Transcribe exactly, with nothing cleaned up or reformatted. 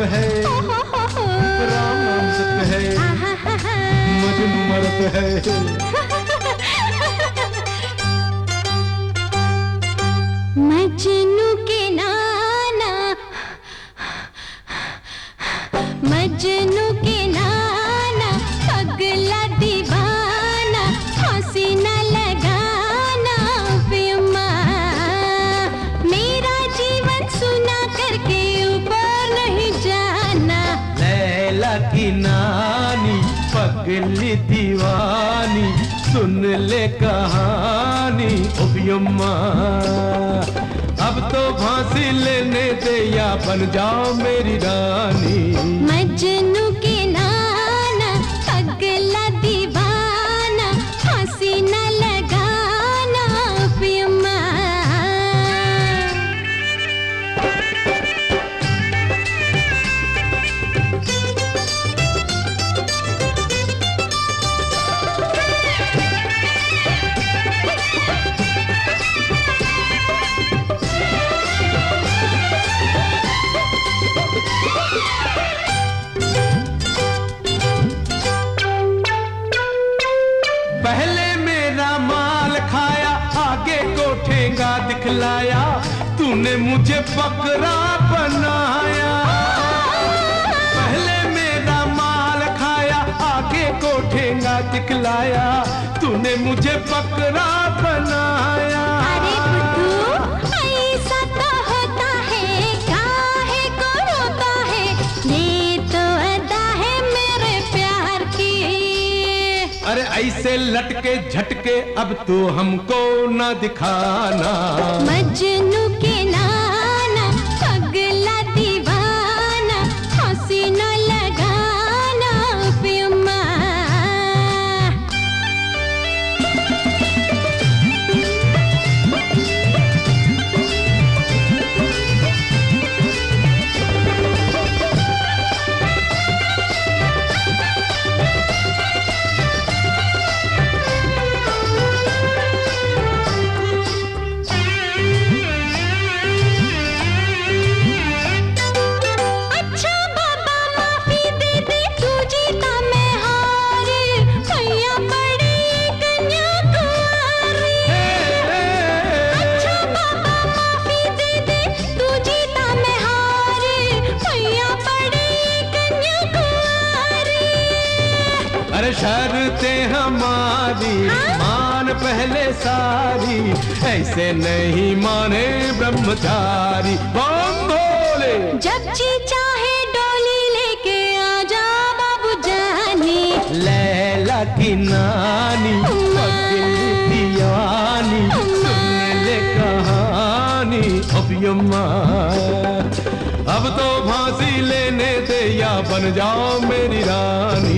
है, राम नाम सत्य है, मजनू मरत है। मजनू के नाना, मजनू के नाना, पगला दीवाना, फांसी न लगाना पियम्मा। मेरा जीवन सुना करके ऊपर नहीं जाना। लैला की नानी पगली दीवानी, सुन ले कहानी ओ पियम्मा। अब तो फांसी लेने दे या बन जाओ मेरी रानी। मजनू के नाना, पगला दीवाना, फांसी न लगाना पियम्मा। पहले मेरा माल खाया, आगे को ठेंगा दिखलाया, तूने मुझे बकरा बनाया। पहले मेरा माल खाया, आगे को ठेंगा दिखलाया, तूने मुझे बकरा बनाया। अरे बुद्धू, ऐसा तो होता है, काहे को रोता है, ये तो अदा है मेरे प्यार की। अरे ऐसे लटके झटके अब तो हमको ना दिखाना। मजनू के नाना, पगला दीवाना, फांसी न लगाना पियम्मा। अच्छा बाबा माफी दे दे, तू जीता मैं हारी, भैया पड़ी कन्याकुमारी। अच्छा बाबा माफी दे दे, तू जीता मैं हारी, भैया पड़ी कन्याकुमारी। अरे शर्तें हमारी मान पहले सारी, ऐसे नहीं माने ब्रह्मचारी। बम भोले जब जी चाहे डोली लेके आजा बाबू जानी। लैला की नानी पगली दीवानी, सुन ले कहानी ओ पियम्मा। अब तो फांसी लेने दे या बन जाओ मेरी रानी।